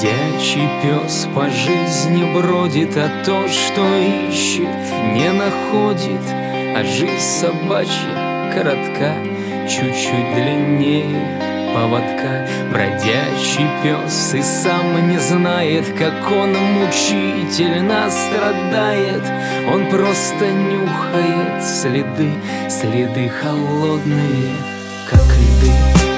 Бродячий пес по жизни бродит, а то, что ищет, не находит. А жизнь собачья коротка, чуть-чуть длиннее поводка. Бродячий пес и сам не знает, как он мучительно страдает. Он просто нюхает следы, следы холодные, как льды.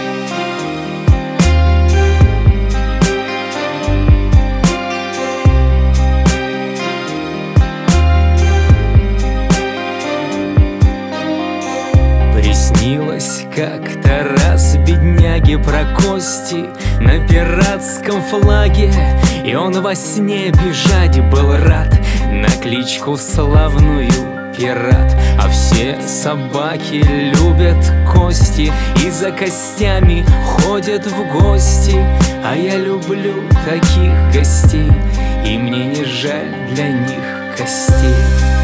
Приснилось как-то раз бедняге про кости на пиратском флаге, и он во сне бежать был рад на кличку славную пират. А все собаки любят кости и за костями ходят в гости. А я люблю таких гостей, и мне не жаль для них костей.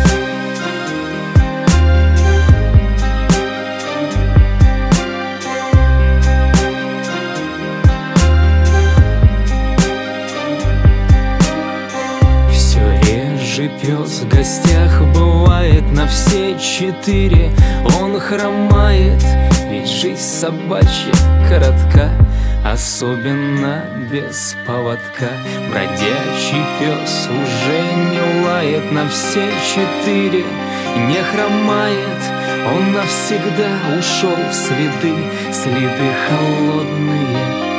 Пес в гостях бывает на все четыре. Он хромает, ведь жизнь собачья коротка, особенно без поводка. Бродячий пес уже не лает на все четыре, не хромает, он навсегда ушел в следы, следы холодные,